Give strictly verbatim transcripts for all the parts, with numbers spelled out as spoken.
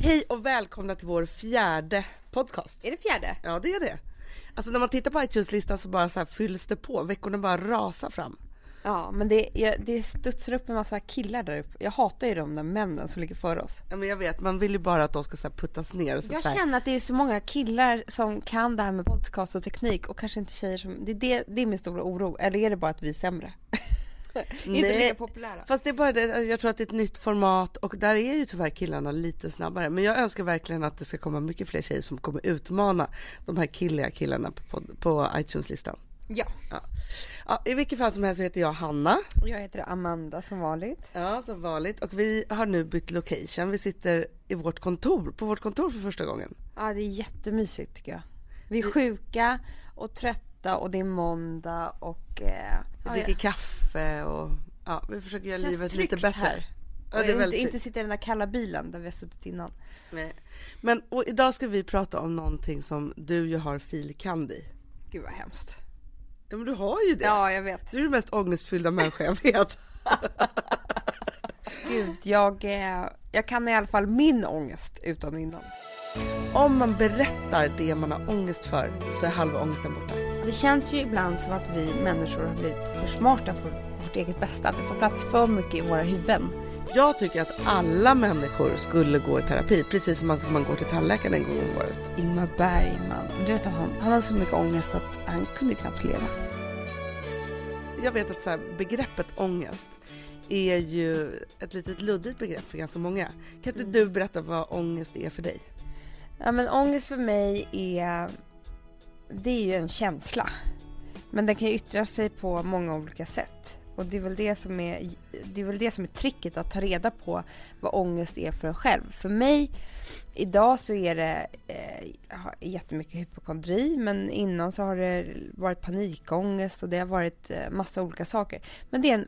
Hej och välkomna till vår fjärde podcast. Är det fjärde? Ja, det är det. Alltså när man tittar på iTunes-listan så bara så här fylls det på. Veckorna bara rasar fram. Ja, men det, jag, det studsar upp en massa killar där uppe. Jag hatar ju de där männen som ligger för oss. Ja, men jag vet, man vill ju bara att de ska så här puttas ner. Och så jag så här... känner att det är så många killar som kan det här med podcast och teknik. Och kanske inte tjejer som... Det är, det, det är min stora oro. Eller är det bara att vi är sämre? Inte lika populära. Fast det är bara det, jag tror att det är ett nytt format. Och där är ju tyvärr killarna lite snabbare. Men jag önskar verkligen att det ska komma mycket fler tjejer som kommer utmana de här killiga killarna på, på iTunes-listan. Ja. Ja. Ja, i vilket fall som helst så heter jag Hanna. Jag heter Amanda som vanligt. Ja, som vanligt. Och vi har nu bytt location. Vi sitter i vårt kontor, på vårt kontor för första gången. Ja, det är jättemysigt tycker jag. Vi är sjuka och trötta och det är måndag och... Eh, vi ja, dricker ja. kaffe och ja, vi försöker göra Känns livet lite bättre. Här. Ja, och det är inte, väldigt inte sitta i den där kalla bilen där vi har suttit innan. Nej. Men och idag ska vi prata om någonting som du ju har filkand i. Gud vad hemskt. Ja, men du har ju det. Ja, jag vet. Du är den mest ångestfyllda människa jag vet. Gud, jag, eh, jag kan i alla fall min ångest utan och innan. Om man berättar det man har ångest för så är halva ångesten borta. Det känns ju ibland som att vi människor har blivit för smarta för vårt eget bästa. Att det får plats för mycket i våra huvuden. Jag tycker att alla människor skulle gå i terapi, precis som att man går till tandläkaren en gång om året. Ingmar Bergman, du vet att han, han har så mycket ångest att han kunde knappt leva. Jag vet att så här, begreppet ångest är ju ett litet luddigt begrepp för ganska många. Kan inte du berätta vad ångest är för dig? Ja, men ångest för mig är, det är ju en känsla. Men den kan ju yttra sig på många olika sätt. Och det är väl det som är, det är väl det som är tricket, att ta reda på vad ångest är för en själv. För mig, idag så är det eh, jättemycket hypokondri, men innan så har det varit panikångest och det har varit eh, massa olika saker. Men det är en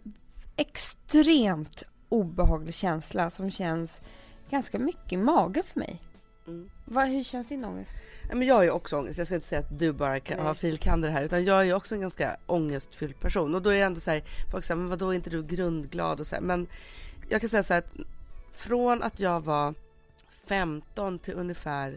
extremt obehaglig känsla som känns ganska mycket i magen för mig. Mm. Vad, hur känns din ångest? Men jag har ju också ångest. Jag ska inte säga att du bara kan ha filkander här, utan jag är ju också en ganska ångestfylld person. Och då är det ändå så här, folk säger, men vadå är inte du grundglad och så här. Men jag kan säga så här att från att jag var femton till ungefär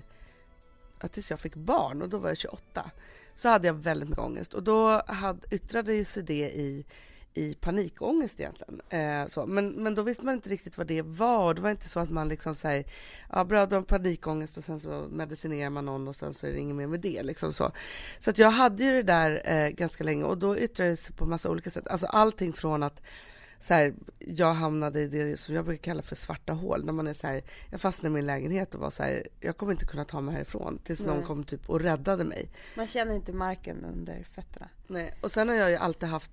ja, tills jag fick barn, och då var jag tjugoåtta, så hade jag väldigt mycket ångest. Och då hade, yttrade sig det i i panikångest egentligen. Eh, så. Men, men då visste man inte riktigt vad det var. Det var inte så att man liksom säger, ja bra, då har panikångest och sen så medicinerar man någon och sen så är det inget mer med det. Liksom så så att jag hade ju det där eh, ganska länge, och då yttrade det sig på massa olika sätt. Alltså allting från att så här, jag hamnade i det som jag brukar kalla för svarta hål. När man är så här, jag fastnade i min lägenhet och var så här, jag kommer inte kunna ta mig härifrån tills Nej. någon kom typ och räddade mig. Man känner inte marken under fötterna. Nej. Och sen har jag ju alltid haft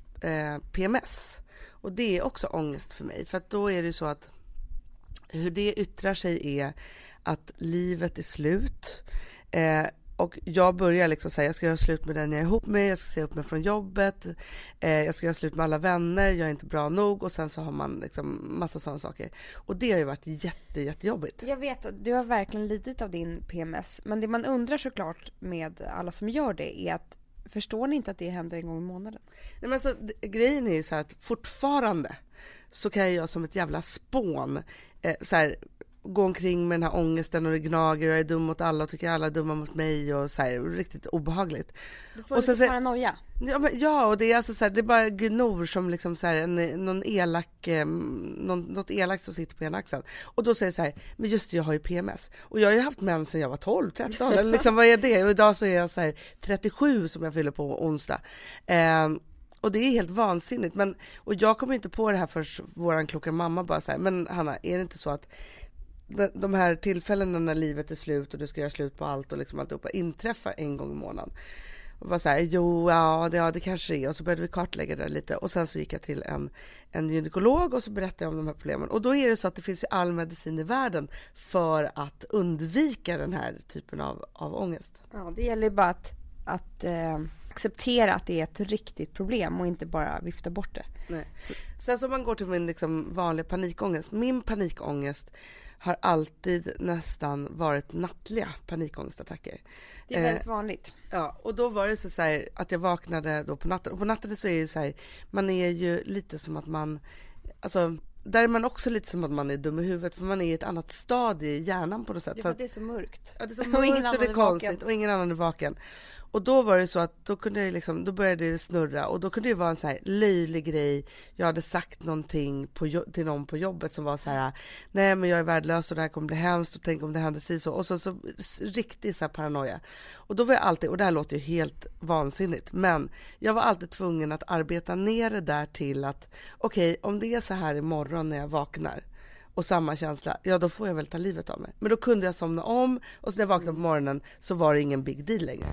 P M S, och det är också ångest för mig, för att då är det ju så att hur det yttrar sig är att livet är slut, eh, och jag börjar liksom säga, jag ska göra slut med den jag är ihop med, jag ska se upp mig från jobbet, eh, jag ska göra slut med alla vänner, jag är inte bra nog, och sen så har man liksom massa sådana saker, och det har ju varit jätte, jättejobbigt. Jag vet att du har verkligen lidit av din P M S, men det man undrar såklart med alla som gör det är att förstår ni inte att det händer en gång i månaden? Nej, men så, d- grejen är ju så här att fortfarande så kan jag som ett jävla spån eh, så här, gå omkring med den här ångesten och det gnager och jag är dum mot alla och tycker alla är dumma mot mig och så här, riktigt obehagligt. Du får och lite så, paranoia. Ja, men, ja, och det är alltså så här, det är bara gnor som liksom så här, en, någon elak eh, någon, något elakt som sitter på ena axeln. Och då säger det så här, men just det, jag har ju P M S. Och jag har ju haft mens sedan jag var tolv, tretton eller liksom, vad är det? Och idag så är jag så här trettiosju som jag fyller på onsdag. Eh, och det är helt vansinnigt, men och jag kommer inte på det här för våran kloka mamma bara så här, men Hanna, är det inte så att de här tillfällena när livet är slut och du ska göra slut på allt och liksom alltihopa inträffar en gång i månaden? Och var så här, jo, ja det, ja, det kanske är. Och så började vi kartlägga det lite. Och sen så gick jag till en, en gynekolog och så berättade jag om de här problemen. Och då är det så att det finns ju all medicin i världen för att undvika den här typen av, av ångest. Ja, det gäller bara att, att eh, acceptera att det är ett riktigt problem och inte bara vifta bort det. Nej. Sen så man går till min liksom vanliga panikångest. Min panikångest har alltid nästan varit nattliga panikångestattacker. Det är väldigt eh, vanligt. Ja, och då var det så, så här, att jag vaknade då på natten. Och på natten så är det så här, man är ju lite som att man, alltså där är man också lite som att man är dum i huvudet, för man är i ett annat stadie i hjärnan på något sätt. Det, för det är så mörkt. Ja, det är så mörkt och det är konstigt och ingen annan är vaken. Och då var det så att då kunde jag liksom, då började det snurra och då kunde det vara en så här löjlig grej. Jag hade sagt någonting på, till någon på jobbet som var så här: nej men jag är värdelös och det här kommer bli hemskt och tänk om det händer sig så. Och så, så riktigt så här paranoia. Och då var jag alltid, och det här låter ju helt vansinnigt, men jag var alltid tvungen att arbeta ner det där till att okej, okay, om det är så här imorgon när jag vaknar och samma känsla, ja då får jag väl ta livet av mig. Men då kunde jag somna om och så när jag vaknade på morgonen så var det ingen big deal längre.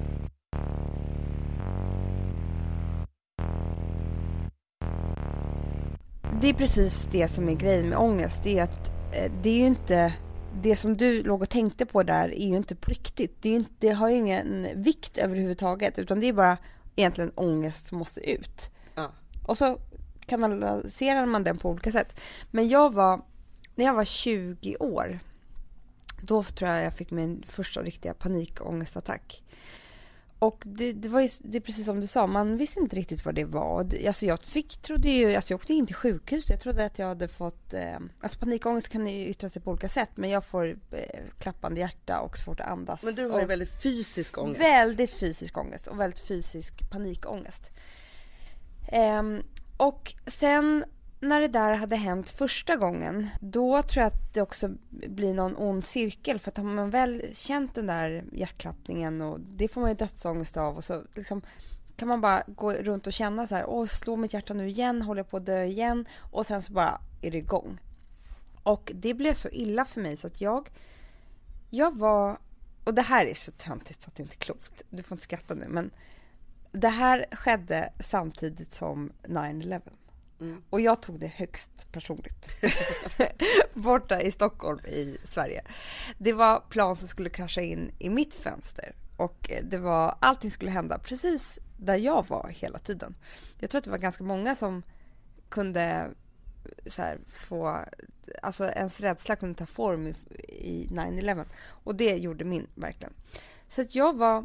Det är precis det som är grejen med ångest. Det är att eh, det är ju inte, det som du låg och tänkte på där är ju inte på riktigt. Det, är inte, det har ju ingen vikt överhuvudtaget, utan det är bara egentligen ångest som måste ut. Ja. Och så kanaliserar man den på olika sätt. Men jag var, när jag var tjugo år, då tror jag jag fick min första riktiga panikångestattack. Och det, det var ju, det är precis som du sa, man visste inte riktigt vad det var. Alltså jag fick, trodde ju, alltså jag åkte in till sjukhus. Jag trodde att jag hade fått, eh, alltså panikångest kan ju yttra sig på olika sätt, men jag får eh, klappande hjärta och svårt att andas. Men du har ju väldigt fysisk ångest. Väldigt fysisk ångest och väldigt fysisk panikångest. Eh, och sen när det där hade hänt första gången, då tror jag att det också blir någon ond cirkel, för att har man väl känt den där hjärtklappningen, och det får man ju dödsångest av, och så liksom kan man bara gå runt och känna så här: åh, slå mitt hjärta nu igen, håller jag på att dö igen, och sen så bara är det igång. Och det blev så illa för mig så att jag jag var, och det här är så töntigt så att det inte är klokt, du får inte skratta nu, men det här skedde samtidigt som nine eleven. Mm. Och jag tog det högst personligt. Borta i Stockholm i Sverige. Det var plan som skulle krascha in i mitt fönster. Och det var, allting skulle hända precis där jag var hela tiden. Jag tror att det var ganska många som kunde så här, få, alltså ens rädsla kunde ta form i, i nine eleven. Och det gjorde min verkligen. Så att jag var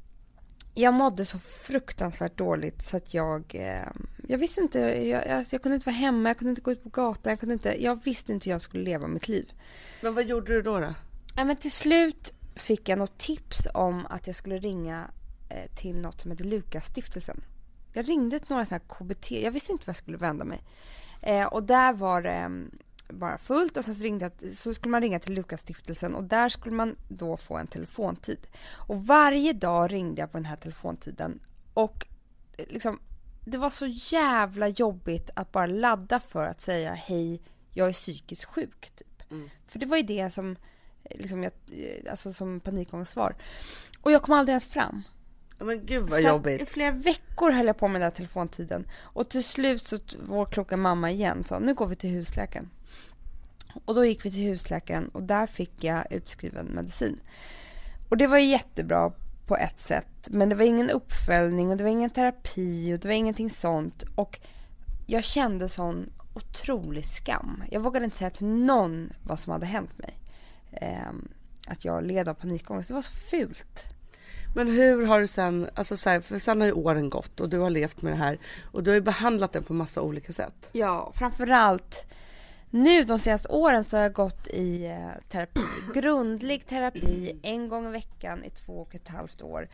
Jag mådde så fruktansvärt dåligt så att jag eh, jag visste inte, jag, alltså jag kunde inte vara hemma, jag kunde inte gå ut på gatan, jag kunde inte, jag visste inte hur jag skulle leva mitt liv. Men vad gjorde du då då? Ja, men till slut fick jag något tips om att jag skulle ringa eh, till något som heter Lukasstiftelsen. Jag ringde till några sådana här K B T, jag visste inte vad jag skulle vända mig. Eh, och där var det eh, bara fullt, och sen så, ringde jag, så skulle man ringa till Lukasstiftelsen, och där skulle man då få en telefontid. Och varje dag ringde jag på den här telefontiden, och liksom, det var så jävla jobbigt att bara ladda för att säga hej, jag är psykiskt sjuk typ. Mm. För det var ju det som liksom jag, alltså som panikångest. Och jag kom aldrig ens fram. Men gud vad så jobbigt. I flera veckor höll jag på med den där telefontiden. Och till slut så vår kloka mamma igen sa, nu går vi till husläkaren. Och då gick vi till husläkaren, och där fick jag utskriven medicin. Och det var jättebra på ett sätt, men det var ingen uppföljning och det var ingen terapi och det var ingenting sånt. Och jag kände sån otrolig skam. Jag vågade inte säga till någon vad som hade hänt mig. Eh, att jag led av panikångest. Det var så fult. Men hur har du sen, alltså så här, för sen har ju åren gått och du har levt med det här och du har ju behandlat den på massa olika sätt. Ja, framförallt nu de senaste åren så har jag gått i eh, terapi. Grundlig terapi en gång i veckan i två och ett halvt år.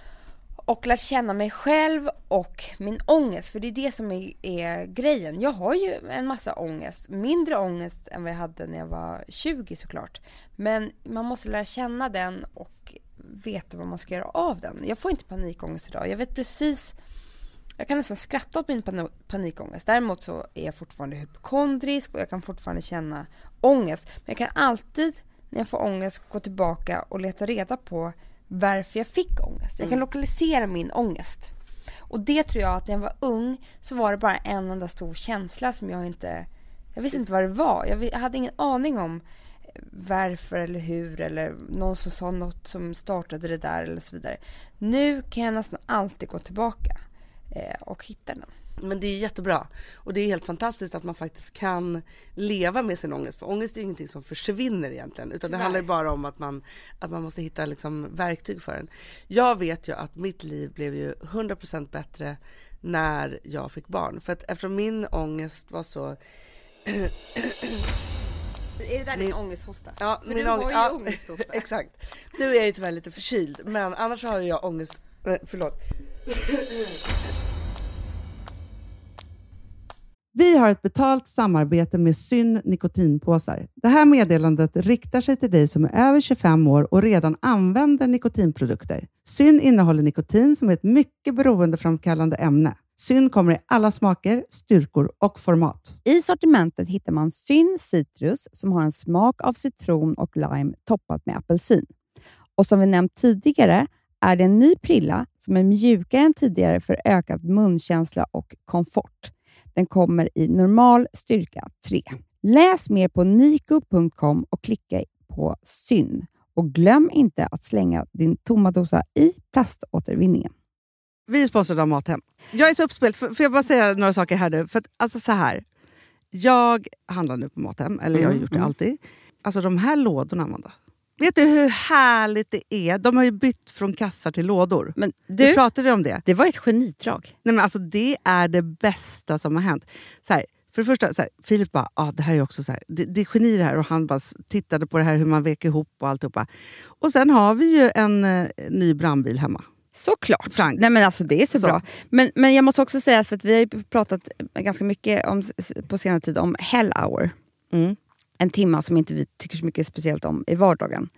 Och lärt känna mig själv och min ångest. För det är det som är, är grejen. Jag har ju en massa ångest. Mindre ångest än vad jag hade när jag var tjugo såklart. Men man måste lära känna den och veta vad man ska göra av den. Jag får inte panikångest idag. Jag vet precis... Jag kan nästan skratta åt min pan- panikångest. Däremot så är jag fortfarande hypokondrisk och jag kan fortfarande känna ångest. Men jag kan alltid när jag får ångest gå tillbaka och leta reda på varför jag fick ångest. Jag kan lokalisera min ångest. Och det tror jag att när jag var ung så var det bara en enda stor känsla som jag inte... Jag visste inte vad det var. Jag, jag hade ingen aning om varför eller hur eller någon som sa något som startade det där eller så vidare. Nu kan jag nästan alltid gå tillbaka och hitta den. Men det är jättebra. Och det är helt fantastiskt att man faktiskt kan leva med sin ångest. För ångest är ju ingenting som försvinner egentligen. Utan Tyvärr. Det handlar bara om att man, att man måste hitta liksom verktyg för den. Jag vet ju att mitt liv blev ju hundra procent bättre när jag fick barn. För att eftersom min ångest var så Är det där din ångesthosta? Ja, för min du ång- har ju ja, ångesthosta. Exakt. Nu är jag ju tyvärr lite förkyld, men annars har jag ångest. Förlåt. Vi har ett betalt samarbete med Syn nikotinpåsar. Det här meddelandet riktar sig till dig som är över tjugofem år och redan använder nikotinprodukter. Syn innehåller nikotin som är ett mycket beroendeframkallande ämne. Syn kommer i alla smaker, styrkor och format. I sortimentet hittar man Syn Citrus som har en smak av citron och lime toppat med apelsin. Och som vi nämnt tidigare är det en ny prilla som är mjukare än tidigare för ökad munkänsla och komfort. Den kommer i normal styrka tre. Läs mer på niko punkt com och klicka på Syn. Och glöm inte att slänga din tomma dosa i plaståtervinningen. Vi är sponsrade av Mathem. Jag är så uppspelt, får jag bara säga några saker här nu? För att, alltså så här, jag handlar nu på Mathem, eller jag har gjort det alltid. Alltså de här lådorna, Amanda. Vet du hur härligt det är? De har ju bytt från kassar till lådor. Men du, du pratade om det. Det var ett genidrag. Nej, men alltså det är det bästa som har hänt. Så här, för det första, så här, Filip bara, ah, det här är också så här, det, det är geni det här. Och han bara tittade på det här, hur man vek ihop och alltihopa. Och sen har vi ju en eh, ny brandbil hemma. Såklart. Franks. Nej men alltså det är så, så. bra. Men, men jag måste också säga, för att vi har ju pratat ganska mycket om, på senare tid om Hell Hour. Mm. En timme som inte vi tycker så mycket speciellt om i vardagen.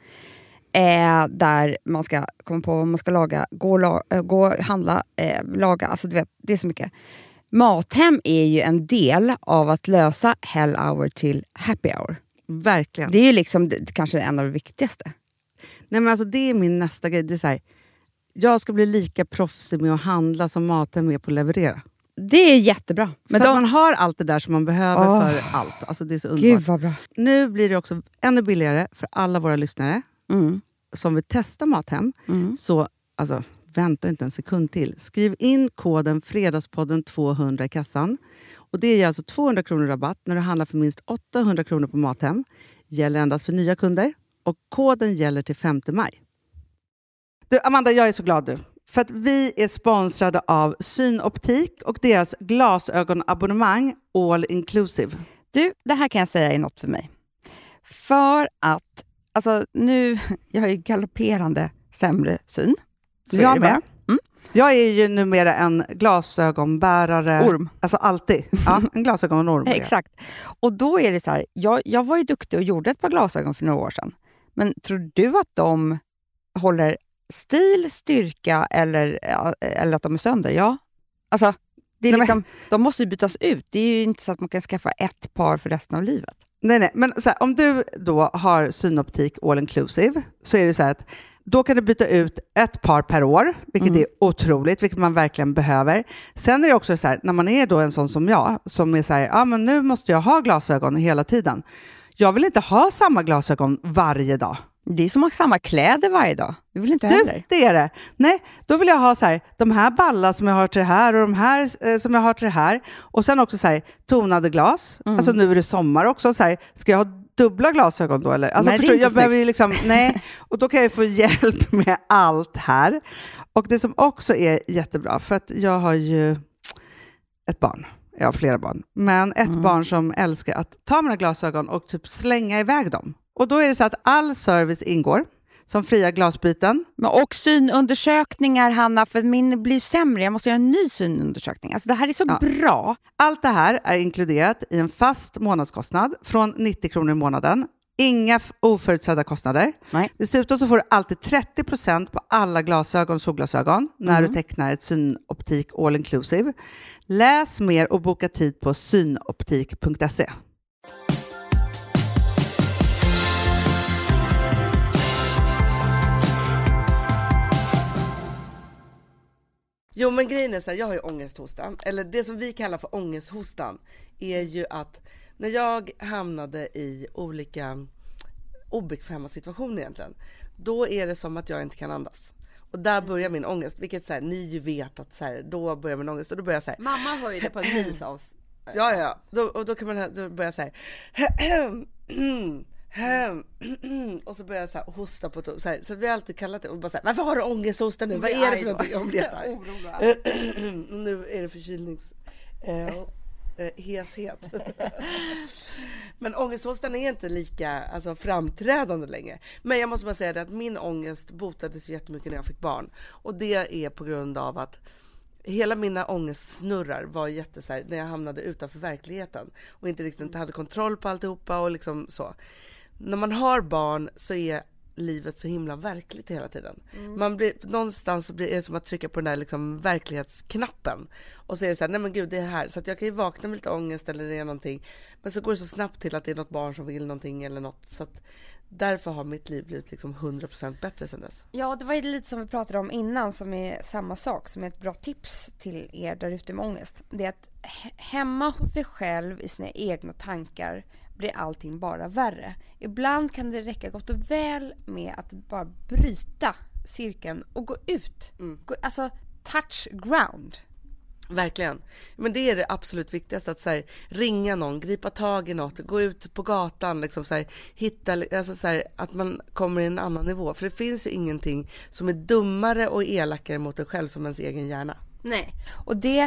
Eh, där man ska komma på vad man ska laga, gå och la, äh, gå, handla, eh, laga. Alltså du vet, det är så mycket. Mathem är ju en del av att lösa Hell Hour till Happy Hour. Verkligen. Det är ju liksom det, kanske en av det viktigaste. Nej men alltså det är min nästa grej. Det är så här, jag ska bli lika proffsig med att handla som Mathem är på att leverera. Det är jättebra. Men så de... att man har allt det där som man behöver oh, för allt. Alltså det är så underbart. Gud vad bra. Nu blir det också ännu billigare för alla våra lyssnare Mm. som vill testa Mathem. Mm. Så alltså, vänta inte en sekund till. Skriv in koden Fredagspodden tvåhundra i kassan. Och det ger alltså tvåhundra kronor rabatt när du handlar för minst åttahundra kronor på Mathem. Gäller endast för nya kunder. Och koden gäller till femte maj. Du, Amanda, jag är så glad nu. För att vi är sponsrade av Synoptik och deras glasögonabonnemang All Inclusive. Du, det här kan jag säga är något för mig. För att, alltså nu, jag har ju galopperande sämre syn. Så jag är det med. bara. Mm. Jag är ju numera en glasögonbärare. Orm. Alltså alltid. Ja, en glasögonorm. Exakt. Och då är det så här, jag, jag var ju duktig och gjorde ett par glasögon för några år sedan. Men tror du att de håller stil, styrka eller, eller att de är sönder? Ja. Alltså, det är nej, liksom, men... de måste ju bytas ut. Det är ju inte så att man kan skaffa ett par för resten av livet. Nej, nej. Men så här, om du då har Synoptik All Inclusive så är det så här att då kan du byta ut ett par per år, vilket mm. är otroligt, vilket man verkligen behöver. Sen är det också så här, när man är då en sån som jag, som är så här, ja men nu måste jag ha glasögon hela tiden. Jag vill inte ha samma glasögon varje dag. Det är som att ha samma kläder varje dag. Det vill inte du, heller. Det är det. Nej, då vill jag ha så här, de här ballar som jag har till det här och de här eh, som jag har till det här. Och sen också så här, tonade glas. Mm. Alltså nu är det sommar också. Så här, ska jag ha dubbla glasögon då? Eller? Alltså, nej, förstår, det är jag inte behöver ju liksom, nej. Och då kan jag få hjälp med allt här. Och det som också är jättebra, för att jag har ju ett barn. Jag har flera barn. Men ett mm. barn som älskar att ta mina glasögon och typ slänga iväg dem. Och då är det så att all service ingår. Som fria glasbyten. Men och synundersökningar, Hanna, för min blir sämre. Jag måste göra en ny synundersökning. Alltså det här är så ja. bra. Allt det här är inkluderat i en fast månadskostnad från nittio kronor i månaden. Inga oförutsedda kostnader. Nej. Dessutom så får du alltid trettio procent på alla glasögon och solglasögon när mm. du tecknar ett Synoptik All Inclusive. Läs mer och boka tid på synoptik punkt se. Jo men grejen är så här, jag har ju ångesthosta. Eller det som vi kallar för ångesthostan är ju att när jag hamnade i olika obekväma situationer egentligen, då är det som att jag inte kan andas. Och där börjar min ångest, vilket så här, ni ju vet att så här, då börjar min ångest och då börjar jag så här. Mamma hör ju det på en mils av. Ja ja, då, och då kan man då börja så här. Och så börjar jag så här hosta på så här, så vi har alltid kallat det och bara så här, varför har du ångesthosta nu? Vad är det för någonting om det där? Nu är det förkylnings eh, eh, heshet. Men ångesthosten är inte lika alltså, framträdande längre. Men jag måste bara säga det att min ångest botades jättemycket när jag fick barn. Och det är på grund av att hela mina ångestsnurrar var jätte så här, när jag hamnade utanför verkligheten och inte riktigt inte hade kontroll på alltihopa och liksom så. När man har barn så är livet så himla verkligt hela tiden. Mm. Man blir, någonstans så blir det som att trycka på den där liksom verklighetsknappen. Och så är det så här, nej men gud det är här. Så att jag kan ju vakna med lite ångest eller det är någonting. Men så går det så snabbt till att det är något barn som vill någonting eller något. Så att därför har mitt liv blivit liksom hundra procent bättre sedan dess. Ja, det var ju lite som vi pratade om innan som är samma sak. Som är ett bra tips till er där ute med ångest. Det är att hemma hos sig själv i sina egna tankar blir allting bara värre. Ibland kan det räcka gott och väl med att bara bryta cirkeln och gå ut. Mm. Gå, alltså touch ground. Verkligen. Men det är det absolut viktigaste, att så här, ringa någon, gripa tag i något, gå ut på gatan, liksom så här, hitta, alltså så här, att man kommer i en annan nivå. För det finns ju ingenting som är dummare och elakare mot en själv som ens egen hjärna. Nej, och det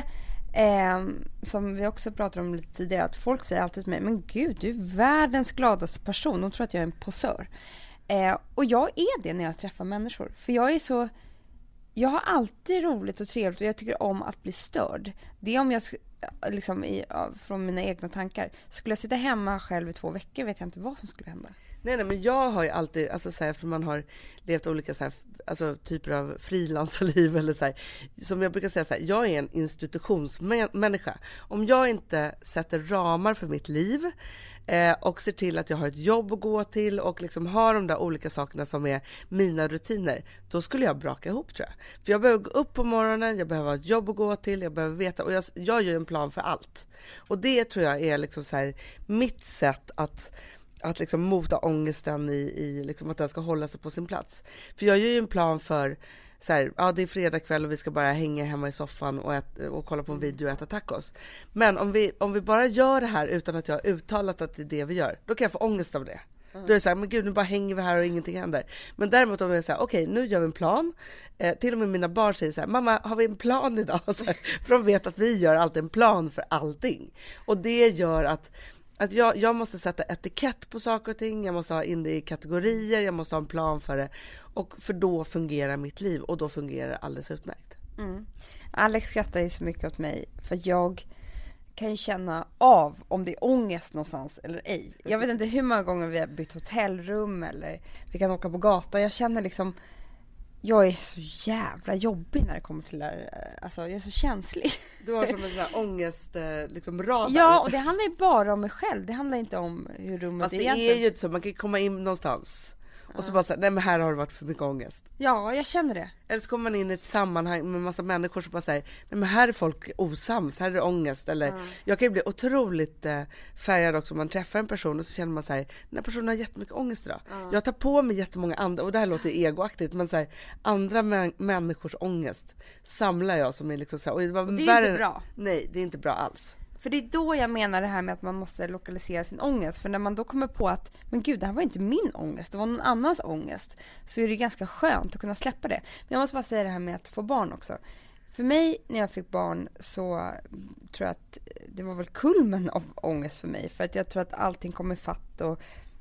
eh, som vi också pratade om lite tidigare, att folk säger alltid till mig, men gud, du är världens gladaste person. De tror att jag är en posör. Eh, och jag är det när jag träffar människor. För jag är så... Jag har alltid roligt och trevligt och jag tycker om att bli störd. Det är om jag liksom i, från mina egna tankar. Skulle jag sitta hemma själv i två veckor vet jag inte vad som skulle hända. Nej, nej men jag har ju alltid, alltså så här, eftersom man har levt olika så här, alltså, typer av frilansarliv eller så här, som jag brukar säga så här, jag är en institutionsmänniska. Om jag inte sätter ramar för mitt liv eh, och ser till att jag har ett jobb att gå till och liksom har de där olika sakerna som är mina rutiner, då skulle jag braka ihop tror jag. För jag behöver gå upp på morgonen, jag behöver ha ett jobb att gå till, jag behöver veta, och jag, jag gör en plan för allt. Och det tror jag är liksom så här, mitt sätt att att liksom mota ångesten i, i liksom att den ska hålla sig på sin plats. För jag gör ju en plan för så här, ja det är fredag kväll och vi ska bara hänga hemma i soffan och, äta, och kolla på en video och äta tacos. Men om vi, om vi bara gör det här utan att jag har uttalat att det är det vi gör, då kan jag få ångest av det. Mm. Då är det så här, men gud nu bara hänger vi här och ingenting händer. Men däremot om vi säger okej okay, nu gör vi en plan. Eh, till och med mina barn säger så här, mamma har vi en plan idag? Så här, för de vet att vi gör alltid en plan för allting. Och det gör att Att jag, jag måste sätta etikett på saker och ting. Jag måste ha in det i kategorier. Jag måste ha en plan för det. Och för då fungerar mitt liv. Och då fungerar det alldeles utmärkt. Mm. Alex skrattar ju så mycket åt mig. För jag kan ju känna av om det är ångest någonstans eller ej. Jag vet inte hur många gånger vi har bytt hotellrum. Eller vi kan åka på gatan. Jag känner liksom... Jag är så jävla jobbig när det kommer till det här. Alltså jag är så känslig. Du har som en sån här ångest liksom radar. Ja, och det handlar ju bara om mig själv. Det handlar inte om hur rummet Fast är det egentligen. är ju inte så. Man kan komma in någonstans. Och så bara säga, nej men här har det varit för mycket ångest. Ja, jag känner det. Eller så kommer man in i ett sammanhang med en massa människor som bara säger, nej men här är folk osams, här är det ångest. Eller mm. jag kan ju bli otroligt eh, färgad också om man träffar en person och så känner man sig, den här personen har jättemycket ångest idag. Mm. Jag tar på mig jättemånga andra, och det här låter egoaktigt, men så här, andra mä- människors ångest samlar jag som är liksom så här, och det, var och det är värre, inte bra. Nej, det är inte bra alls. För det är då jag menar det här med att man måste lokalisera sin ångest. För när man då kommer på att, men gud, det här var inte min ångest, det var någon annans ångest. Så är det ganska skönt att kunna släppa det. Men jag måste bara säga det här med att få barn också. För mig, när jag fick barn, så tror jag att det var väl kulmen av ångest för mig. För att jag tror att allting kom i fatt och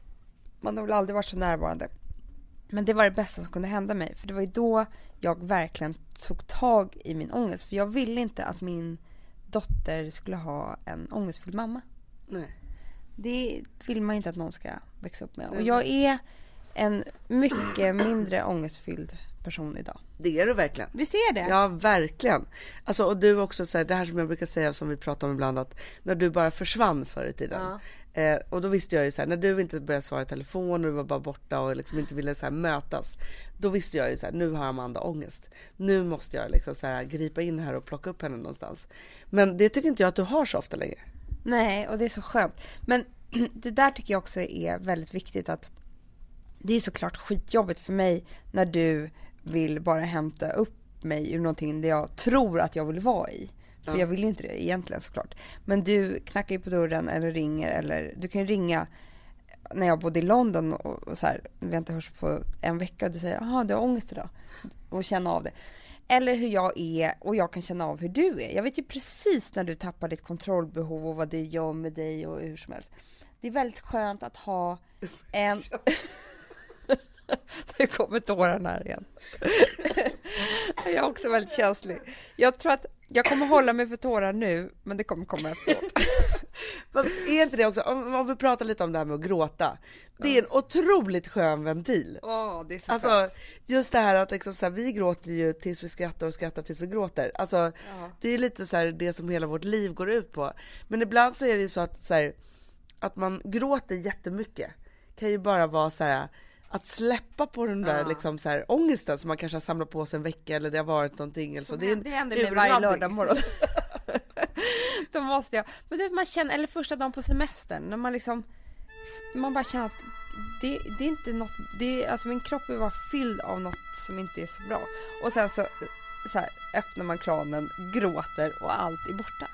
man har väl aldrig varit så närvarande. Men det var det bästa som kunde hända mig. För det var ju då jag verkligen tog tag i min ångest. För jag ville inte att min dotter skulle ha en ångestfylld mamma. Nej. Det vill man inte att någon ska växa upp med. Och jag är en mycket mindre ångestfylld person idag. Det är du verkligen. Vi ser det. Ja, verkligen. Alltså, och du också så här, det här som jag brukar säga, som vi pratar om ibland, att när du bara försvann förr i tiden. Ja. Eh, och då visste jag ju så här, när du inte började svara i telefon och du var bara borta och liksom inte ville så här mötas, då visste jag ju så här, nu har Amanda ångest. Nu måste jag liksom så här gripa in här och plocka upp henne någonstans. Men det tycker inte jag att du har så ofta längre. Nej, och det är så skönt. Men det där tycker jag också är väldigt viktigt, att det är såklart skitjobbigt för mig när du vill bara hämta upp mig ur någonting där jag tror att jag vill vara i. För ja. Jag vill ju inte det egentligen såklart. Men du knackar ju på dörren eller ringer, eller du kan ringa när jag bodde i London och, och så här, vi har inte hörts på en vecka och du säger, jaha, du har ångest idag, och känna av det. Eller hur jag är och jag kan känna av hur du är. Jag vet ju precis när du tappar ditt kontrollbehov och vad det gör med dig och hur som helst. Det är väldigt skönt att ha en... Det kommer tårarna här igen. Jag är också väldigt känslig. Jag tror att jag kommer hålla mig för tårar nu, men det kommer komma efteråt. Fast är inte det också, om, om vi pratar lite om det här med att gråta. Det är en otroligt skön ventil. Åh, det är så Alltså skönt. just det här att liksom, så här, vi gråter ju tills vi skrattar och skrattar tills vi gråter. Alltså Ja. det är ju lite så här det som hela vårt liv går ut på. Men ibland så är det ju så att så här, att man gråter jättemycket kan ju bara vara så här att släppa på den där Ja. liksom så här ångesten som man kanske har samlat på sig en vecka eller det har varit någonting eller så. Det, är en Det händer mig varje urladdning. lördag morgon. Då måste jag. Men det man känner, eller första dagen på semestern, när man liksom, man bara känner att det, det är inte något, det är, alltså min kropp är bara fylld av något som inte är så bra. Och sen så, så här, öppnar man kranen, gråter och allt är borta.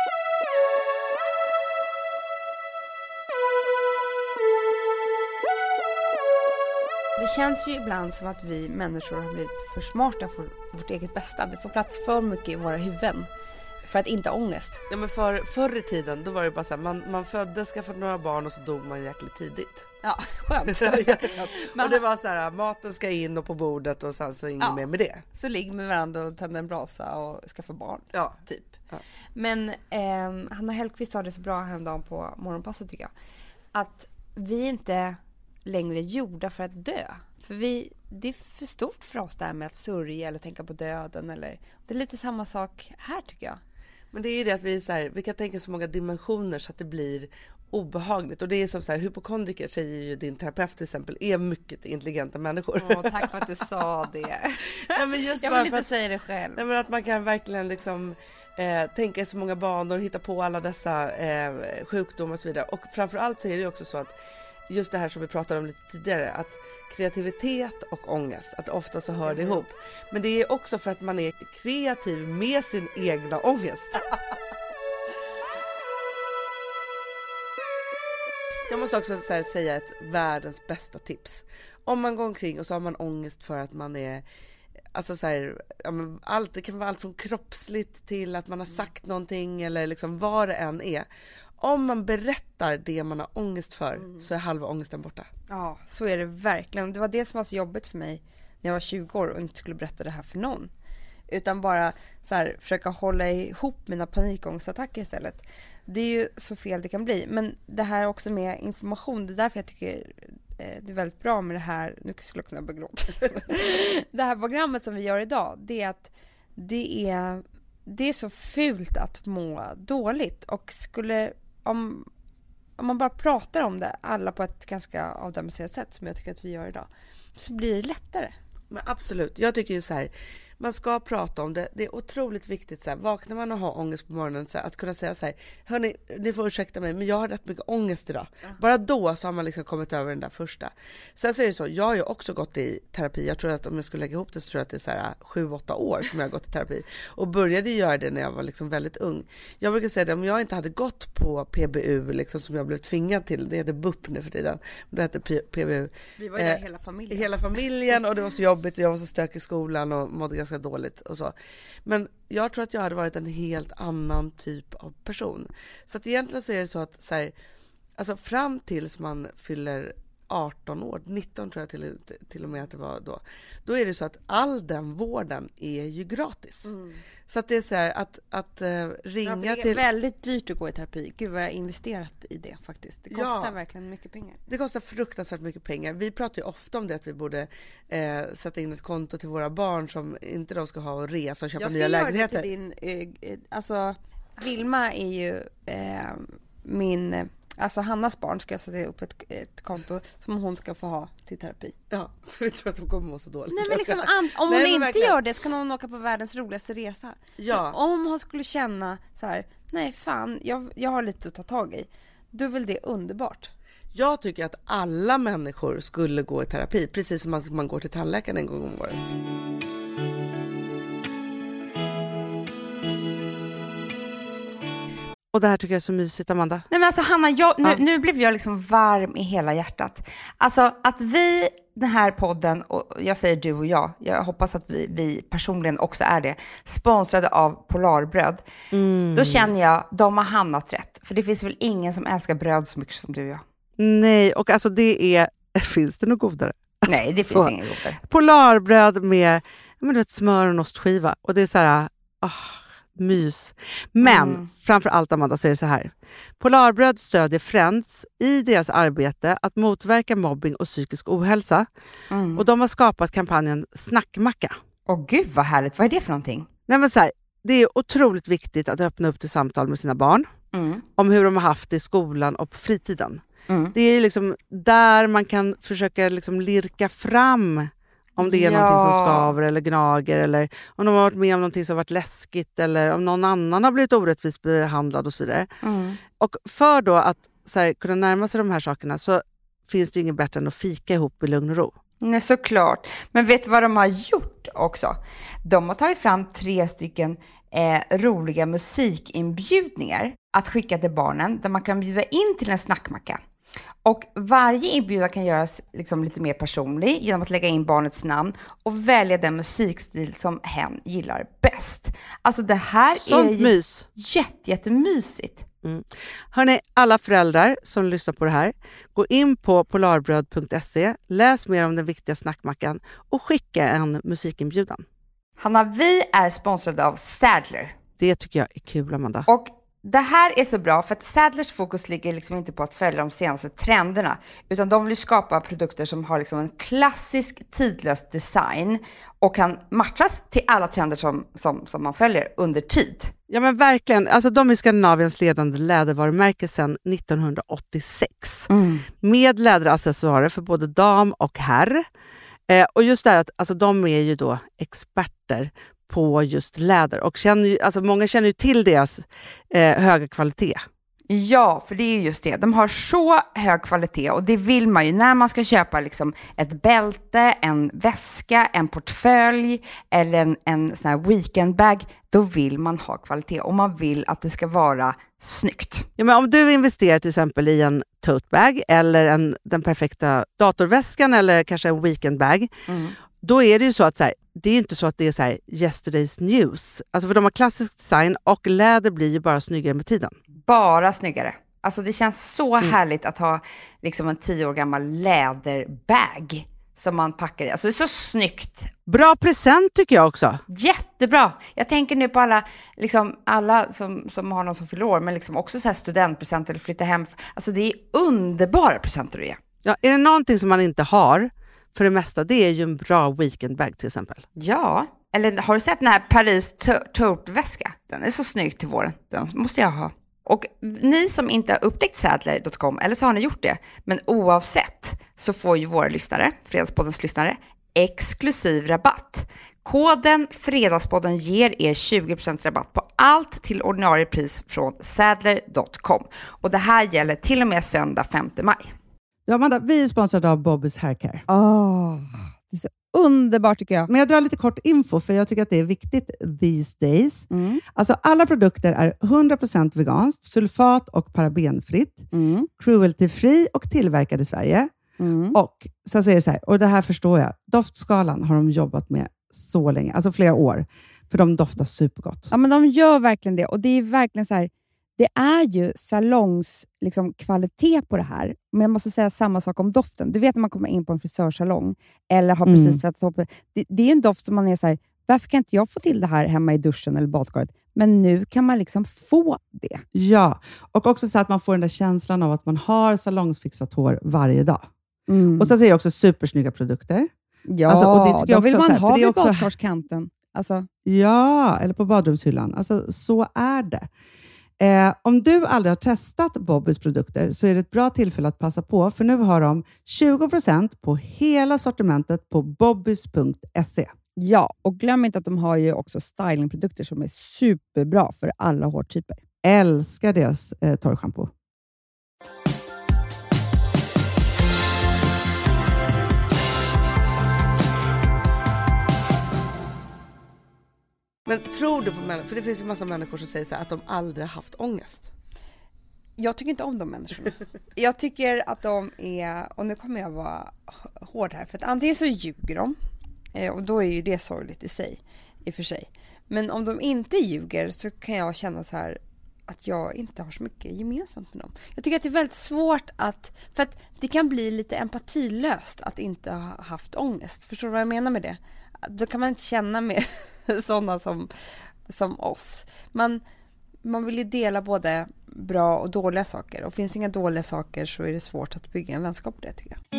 Det känns ju ibland som att vi människor har blivit för smarta för vårt eget bästa. Det får plats för mycket i våra huvuden för att inte ha ångest. Ja men för, förr i tiden då var det bara så här, man, man föddes, skaffade några barn och så dog man jäkligt tidigt. Ja, skönt. Jätteskönt. Men- Och det var så här, maten ska in och på bordet och sen så inget Ja. mer med det. Så ligger med varandra och tänder en brasa och skaffa barn. Ja. Typ. Ja. Men eh, Hanna Hellquist sa det så bra häromdagen på morgonpasset tycker jag. Att vi inte längre gjorda för att dö. För vi, det är för stort för oss det här med att sörja eller tänka på döden. Eller, det är lite samma sak här tycker jag. Men det är ju det att vi, är så här, vi kan tänka så många dimensioner så att det blir obehagligt. Och det är som så här, hypokondriker säger ju din terapeut till exempel är mycket intelligenta människor. Åh, tack för att du sa det. Nej, men just Jag bara vill för inte att, säga det själv. nej, men att man kan verkligen liksom eh, tänka i så många banor, hitta på alla dessa eh, sjukdomar och så vidare. Och framförallt så är det ju också så att just det här som vi pratade om lite tidigare, att kreativitet och ångest, att ofta så hör det ihop. Men det är också för att man är kreativ med sin egna ångest. Jag måste också så här säga ett världens bästa tips. Om man går omkring och så har man ångest för att man är, alltså så här, ja, men allt, det kan vara allt från kroppsligt till att man har sagt någonting eller liksom vad det än är. Om man berättar det man har ångest för mm. så är halva ångesten borta. Ja, så är det verkligen. Det var det som var så jobbigt för mig när jag var tjugo år och inte skulle berätta det här för någon. Utan bara så här, försöka hålla ihop mina panikångestattacker istället. Det är ju så fel det kan bli. Men det här också med information, det är därför jag tycker eh, det är väldigt bra med det här, nu skulle jag kunna börja gråta. Det här programmet som vi gör idag, det är att det är, det är så fult att må dåligt. Och skulle, om, om man bara pratar om det, alla på ett ganska avdramatiserat sätt som jag tycker att vi gör idag, så blir det lättare. Men absolut, jag tycker ju så här, man ska prata om det. Det är otroligt viktigt så här, vaknar man och har ångest på morgonen så här, att kunna säga så här, hörni, ni får ursäkta mig men jag har rätt mycket ångest idag. Ja. Bara då så har man liksom kommit över den där första. Sen så är det så, jag har ju också gått i terapi. Jag tror att om jag skulle lägga ihop det så tror jag att det är så här sju åtta år som jag har gått i terapi. Och började göra det när jag var liksom väldigt ung. Jag brukar säga det, om jag inte hade gått på P B U liksom, som jag blev tvingad till, det heter B U P nu för tiden. Det heter P B U. Vi var ju där eh, hela familjen. Hela familjen och det var så jobbigt och jag var så stökig i skolan och mådde ganska dåligt och så. Men jag tror att jag hade varit en helt annan typ av person. Så att egentligen så är det så att så här, alltså fram tills man fyller arton år, nitton tror jag till, till och med att det var då. Då är det så att all den vården är ju gratis. Mm. Så att det är så här att, att uh, ringa ja, det är till... väldigt dyrt att gå i terapi. Gud vad jag har investerat i det faktiskt. Det kostar ja, verkligen mycket pengar. Det kostar fruktansvärt mycket pengar. Vi pratar ju ofta om det att vi borde eh, sätta in ett konto till våra barn som inte de ska ha och resa och köpa nya lägenheter. Jag ska göra det till din... Eh, alltså, Vilma är ju eh, min... Alltså Hannas barn ska sätta upp ett, ett konto som hon ska få ha till terapi. Ja, för vi tror att hon kommer må så dåligt. Nej, men liksom, om hon nej, inte verkligen. Gör det så kan hon åka på världens roligaste resa. Ja. Men om hon skulle känna så här, nej fan, jag, jag har lite att ta tag i. Då är väl det underbart. Jag tycker att alla människor skulle gå i terapi, precis som att man går till tandläkaren en gång om året. Och det här tycker jag är så mysigt, Amanda. Nej men alltså Hanna, jag, nu, ja. nu blev jag liksom varm i hela hjärtat. Alltså att vi den här podden, och jag säger du och jag, jag hoppas att vi, vi personligen också är det, sponsrade av Polarbröd, mm. då känner jag, de har hamnat rätt. För det finns väl ingen som älskar bröd så mycket som du och jag. Nej, och alltså det är, finns det något godare? Nej, det finns ingen godare. Polarbröd med men du vet, smör och ostskiva. Och det är så här, oh, mys. Men mm. framför allt, Amanda, så är det så här. Polarbröd stödjer Friends i deras arbete att motverka mobbing och psykisk ohälsa. Mm. Och de har skapat kampanjen Snackmacka. Åh gud vad härligt, vad är det för någonting? Nej, men så här, det är otroligt viktigt att öppna upp till samtal med sina barn. Mm. Om hur de har haft det i skolan och på fritiden. Mm. Det är liksom där man kan försöka liksom lirka fram om det är ja. någonting som skaver eller gnager, eller om de har varit med om någonting som har varit läskigt, eller om någon annan har blivit orättvist behandlad och så vidare. Mm. Och för då att så här, kunna närma sig de här sakerna så finns det ju inget bättre än att fika ihop i lugn och ro. Nej, såklart. Men vet du vad de har gjort också? De har tagit fram tre stycken eh, roliga musikinbjudningar att skicka till barnen, där man kan bjuda in till en snackmacka. Och varje inbjudan kan göras liksom lite mer personlig genom att lägga in barnets namn och välja den musikstil som hen gillar bäst. Alltså det här Sånt är mys. jätte, jättemysigt. Mm. Hörrni, alla föräldrar som lyssnar på det här, gå in på polarbröd punkt se, läs mer om den viktiga snackmackan och skicka en musikinbjudan. Hanna, vi är sponsrade av Sadler. Det tycker jag är kul, Amanda. Och det här är så bra för att Sadlers fokus ligger liksom inte på att följa de senaste trenderna, utan de vill skapa produkter som har liksom en klassisk tidlös design och kan matchas till alla trender som, som, som man följer under tid. Ja men verkligen, alltså de är Skandinaviens ledande lädervarumärke sedan nittonhundraåttiosex. Mm. Med läderaccessoarer för både dam och herr. Eh, och just det här att alltså, de är ju då experter på just läder. Och känner ju, alltså många känner ju till deras eh, höga kvalitet. Ja, för det är just det. De har så hög kvalitet och det vill man ju när man ska köpa liksom ett bälte, en väska, en portfölj eller en, en sån här weekendbag. Då vill man ha kvalitet och man vill att det ska vara snyggt. Ja, men om du investerar till exempel i en tote bag eller en, den perfekta datorväskan eller kanske en weekendbag, mm. då är det ju så att så här, det är inte så att det är så här yesterday's news. Alltså för de har klassisk design och läder blir ju bara snyggare med tiden. Bara snyggare. Alltså det känns så mm. härligt att ha liksom en tio år gammal läderbag som man packar i. Alltså det är så snyggt. Bra present tycker jag också. Jättebra. Jag tänker nu på alla, liksom alla som, som har någon som fyller år, men liksom också så här studentpresent eller flytta hem. Alltså det är underbara presenter att ge. Ja, är det någonting som man inte har för det mesta, det är ju en bra weekendbag till exempel. Ja, eller har du sett den här Paris tote-väska? Den är så snygg till våren. Den måste jag ha. Och ni som inte har upptäckt sadler punkt com, eller så har ni gjort det, men oavsett så får ju våra lyssnare, Fredagspoddens lyssnare, exklusiv rabatt. Koden Fredagspodden ger er tjugo procent rabatt på allt till ordinarie pris från sadler punkt com. Och det här gäller till och med söndag femte maj. Ja, Amanda, vi är sponsrade av Bobbys Haircare. Oh, det är så underbart tycker jag. Men jag drar lite kort info för jag tycker att det är viktigt these days. Mm. Alltså alla produkter är hundra procent veganskt, sulfat och parabenfritt, mm. cruelty-free och tillverkade i Sverige. Mm. Och så säger det så här, och det här förstår jag, doftskalan har de jobbat med så länge, alltså flera år, för de doftar supergott. Ja, men de gör verkligen det och det är verkligen så här, det är ju salongs liksom, kvalitet på det här. Men jag måste säga samma sak om doften. Du vet när man kommer in på en frisörsalong eller har precis tvättat mm. upp. Det, det är en doft som man är så här, varför kan inte jag få till det här hemma i duschen eller badkaret? Men nu kan man liksom få det. Ja, och också så att man får den där känslan av att man har salongsfixat hår varje dag. Mm. Och så är det också supersnygga produkter. Ja, alltså, och det tycker jag då vill också, man så här, ha vid också... badkarskanten. Alltså. Ja, eller på badrumshyllan. Alltså så är det. Eh, om du aldrig har testat Bobbys produkter så är det ett bra tillfälle att passa på, för nu har de tjugo procent på hela sortimentet på bobbys punkt se. Ja, och glöm inte att de har ju också stylingprodukter som är superbra för alla hårtyper. Älskar deras eh, torrschampo. Men tror du på människor? För det finns ju massa människor som säger så här, att de aldrig har haft ångest. Jag tycker inte om de människorna. Jag tycker att de är, och nu kommer jag vara hård här, för att antingen så ljuger de, och då är ju det sorgligt i sig, i och för sig. Men om de inte ljuger så kan jag känna så här att jag inte har så mycket gemensamt med dem. Jag tycker att det är väldigt svårt att, för att det kan bli lite empatilöst att inte ha haft ångest. Förstår du vad jag menar med det? Då kan man inte känna med sådana som, som oss. Man, man vill ju dela både bra och dåliga saker. Och finns det inga dåliga saker så är det svårt att bygga en vänskap på det, tycker jag.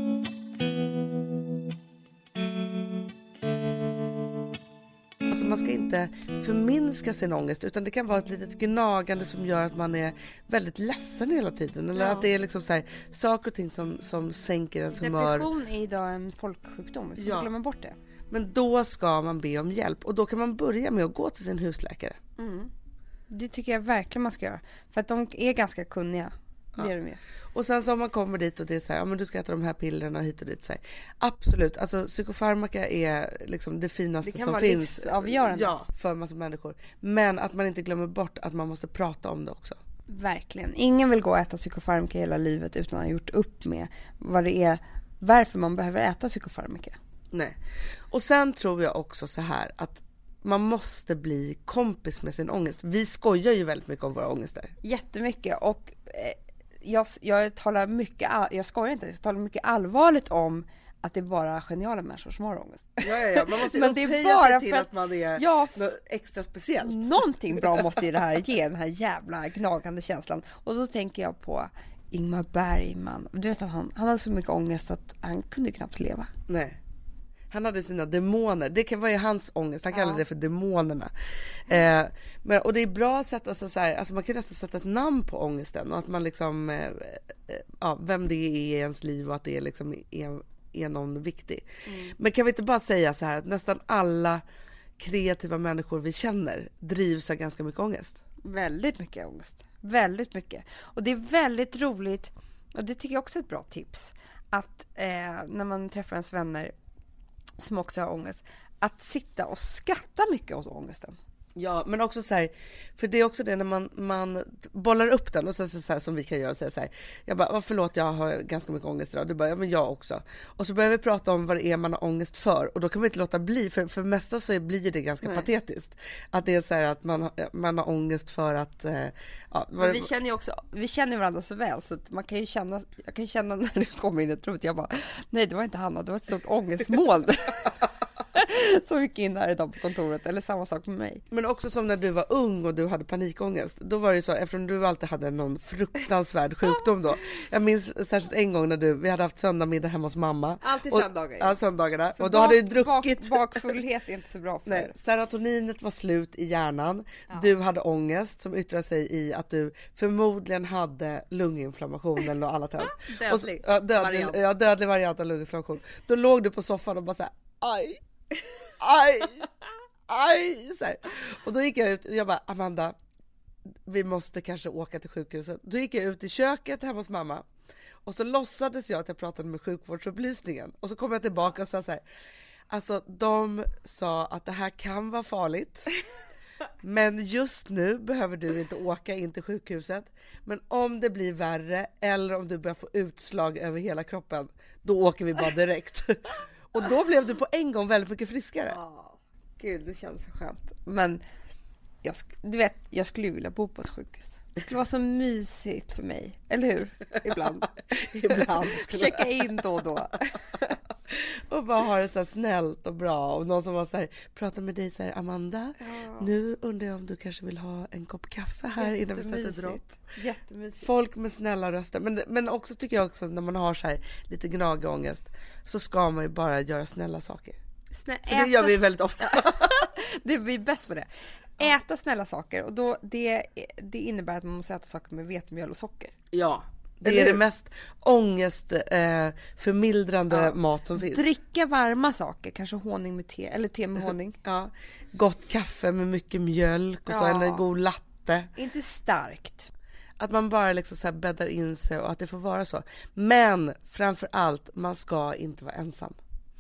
Alltså man ska inte förminska sin ångest, utan det kan vara ett litet gnagande som gör att man är väldigt ledsen hela tiden. Eller ja. Att det är liksom så här, saker och ting som, som sänker ens humör. Depression är idag en folksjukdom, vi får ja. glömma bort det. Men då ska man be om hjälp, och då kan man börja med att gå till sin husläkare. Mm. Det tycker jag verkligen man ska göra. För att de är ganska kunniga. Ja. Det är de ju. Och sen så om man kommer dit och det är så här, ja men du ska äta de här pillerna hit och dit. Så här. Absolut, alltså psykofarmaka är liksom det finaste det kan som vara finns. Livsavgörande. Ja, för massa människor. Men att man inte glömmer bort att man måste prata om det också. Verkligen. Ingen vill gå och äta psykofarmaka hela livet utan att ha gjort upp med vad det är, varför man behöver äta psykofarmaka. Nej. Och sen tror jag också så här att man måste bli kompis med sin ångest. Vi skojar ju väldigt mycket om våra ångester. Jättemycket, och eh, jag, jag talar mycket, jag skojar inte, jag talar mycket allvarligt om att det är bara geniala människor som har ångest. Ja, ja, ja. Man måste ju men det är bara sig till för att, att man är ja, extra speciellt. Någonting bra måste ju det här ge, den här jävla gnagande känslan. Och då tänker jag på Ingmar Bergman. Du vet att han, han hade så mycket ångest att han kunde knappt leva. Nej. Han hade sina demoner. Det kan vara hans ångest. Han kallar ja. det för demonerna. Eh, men, och det är bra att sätta sig så här, alltså man kan nästan sätta ett namn på ångesten. Och att man liksom, eh, eh, ja, vem det är i ens liv och att det är liksom är, är någon viktig. Mm. Men kan vi inte bara säga så här att nästan alla kreativa människor vi känner drivs av ganska mycket ångest? Väldigt mycket ångest. Väldigt mycket. Och det är väldigt roligt, och det tycker jag också är ett bra tips, att eh, när man träffar ens vänner som också har ångest, att sitta och skratta mycket åt ångesten. Ja, men också så här, för det är också det när man, man bollar upp den och så, så, så här, som vi kan göra, så här, jag bara, oh, förlåt jag har ganska mycket ångest idag. Du bara, ja men jag också. Och så börjar vi prata om vad det är man har ångest för, och då kan man inte låta bli, för för mesta så blir det ganska Nej. patetiskt. Att det är så här att man, man har ångest för att eh, ja, men vi känner ju också, vi känner varandra så väl, så att man kan ju känna, jag kan känna när du kommer in i trot, jag bara, nej det var inte Hanna, det var ett stort ångestmoln. Så gick in här idag på kontoret, eller samma sak med mig. Men också som när du var ung och du hade panikångest. Då var det så, eftersom du alltid hade någon fruktansvärd sjukdom då. Jag minns särskilt en gång när du, vi hade haft söndagmiddag hemma hos mamma. Alltid och, söndagar. Ja, söndagarna. För och då bak, hade du druckit. Bak, bakfullhet är inte så bra för Nej, serotoninet var slut i hjärnan. Ja. Du hade ångest som yttrade sig i att du förmodligen hade lunginflammation eller något annat helst. Dödlig, ja, dödlig variant. Ja, dödlig variant av lunginflammation. Då låg du på soffan och bara så här, aj. Aj, aj, så här. Och då gick jag ut och jag bara, Amanda, vi måste kanske åka till sjukhuset. Då gick jag ut i köket hemma hos mamma, och så låtsades jag att jag pratade med sjukvårdsupplysningen, och så kom jag tillbaka och sa så här, alltså de sa att det här kan vara farligt, men just nu behöver du inte åka in till sjukhuset, men om det blir värre eller om du börjar få utslag över hela kroppen, då åker vi bara direkt. Och då blev du på en gång väldigt mycket friskare. Ja, gud, det känns så skönt. Men jag, du vet, jag skulle vilja bo på ett sjukhus. Det skulle vara så mysigt för mig, eller hur? Ibland. Ibland. Checka in då och då. Och bara ha det så här snällt och bra. Och någon som var så här, pratar med dig så här, Amanda, ja. Nu undrar jag om du kanske vill ha en kopp kaffe här innan vi sätter dropp. Jättemysigt. Folk med snälla röster. Men, men också tycker jag också när man har så här lite gnagångest, så ska man ju bara göra snälla saker. Snä- För det gör vi väldigt ofta. Det blir bäst på det. Äta snälla saker, och då det, det innebär att man måste äta saker med vetemjöl och socker. Ja, det Eller är hur? Det mest ångest eh, förmildrande ja. mat som finns. Dricka varma saker, kanske honung med te, eller te med honung. Ja, gott kaffe med mycket mjölk och ja. så en god latte. Inte starkt. Att man bara liksom så här bäddar in sig och att det får vara så. Men framför allt, man ska inte vara ensam.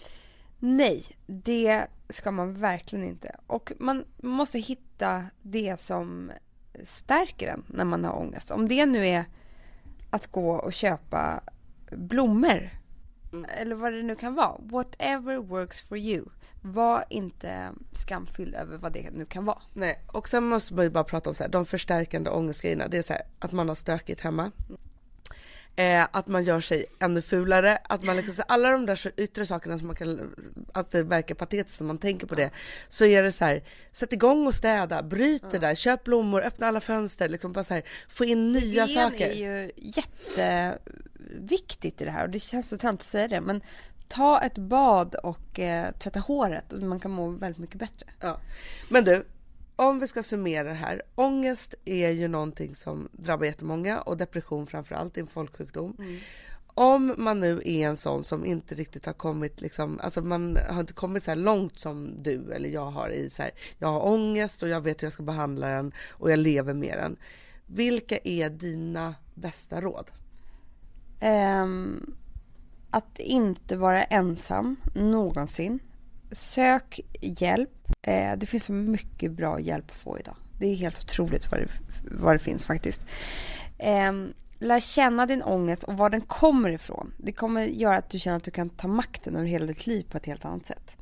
Nej, det ska man verkligen inte. Och man måste hitta det som stärker en när man har ångest. Om det nu är att gå och köpa blommor. Mm. Eller vad det nu kan vara. Whatever works for you. Var inte skamfylld över vad det nu kan vara. Nej, och sen måste man ju bara prata om så här, de förstärkande ångestgrejerna. Det är så här, att man har stökigt hemma. Eh, att man gör sig ännu fulare. Att man liksom, så alla de där yttre sakerna som man kan, att det verkar patetiskt som man tänker på det. Så är det så här, sätt igång och städa. Bryt det där, köp blommor, öppna alla fönster. Liksom bara så här, få in nya det saker. Det är ju jätteviktigt i det här. Och det känns så tönt att säga det. Men ta ett bad och eh, tvätta håret. Och man kan må väldigt mycket bättre. Ja. Men du, om vi ska summera det här. Ångest är ju någonting som drabbar jättemånga. Och depression framförallt, är en folksjukdom. Mm. Om man nu är en sån som inte riktigt har kommit liksom, alltså man har inte kommit så här långt som du eller jag har i så här, jag har ångest och jag vet hur jag ska behandla den och jag lever med den. Vilka är dina bästa råd? Um, att inte vara ensam någonsin. Sök hjälp. Eh, det finns så mycket bra hjälp att få idag. Det är helt otroligt vad det, vad det finns faktiskt. Eh, lär känna din ångest och var den kommer ifrån. Det kommer göra att du känner att du kan ta makten över hela ditt liv på ett helt annat sätt.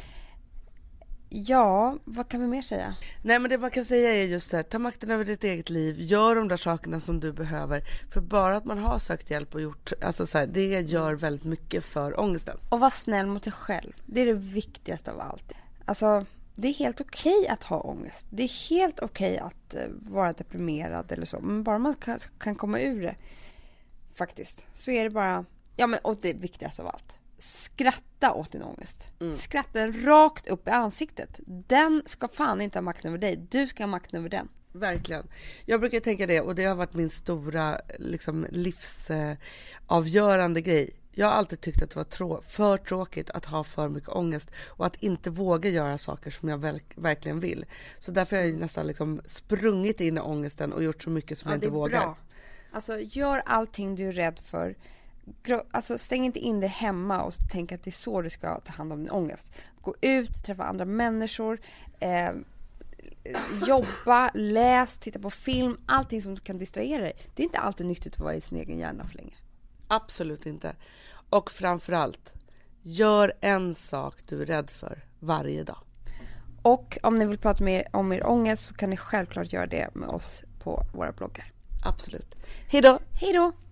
Ja, vad kan vi mer säga? Nej, men det man kan säga är just det här, ta makten över ditt eget liv, gör de där sakerna som du behöver. För bara att man har sökt hjälp och gjort, alltså så här, det gör väldigt mycket för ångesten. Och var snäll mot dig själv, det är det viktigaste av allt. Alltså, det är helt okej att ha ångest. Det är helt okej att uh, vara deprimerad eller så. Men bara man kan, kan komma ur det, faktiskt, så är det bara, ja men, och det viktigaste av allt. Skratta åt din ångest. Mm. Skratta den rakt upp i ansiktet. Den ska fan inte ha makten över dig. Du ska ha makten över den. Verkligen. Jag brukar tänka det, och det har varit min stora liksom, livsavgörande eh, grej. Jag har alltid tyckt att det var trå- för tråkigt att ha för mycket ångest och att inte våga göra saker som jag väl- verkligen vill. Så därför har jag nästan liksom sprungit in i ångesten och gjort så mycket som ja, jag inte vågar. Bra. Alltså gör allting du är rädd för. Alltså stäng inte in dig hemma och tänk att det är så du ska ta hand om din ångest. Gå ut, träffa andra människor, eh, jobba, läs, titta på film, allting som kan distrahera dig. Det är inte alltid nyttigt att vara i sin egen hjärna för länge. Absolut inte. Och framförallt, gör en sak du är rädd för varje dag. Och om ni vill prata mer om er ångest så kan ni självklart göra det med oss på våra bloggar. Absolut. Hej då! Hej då!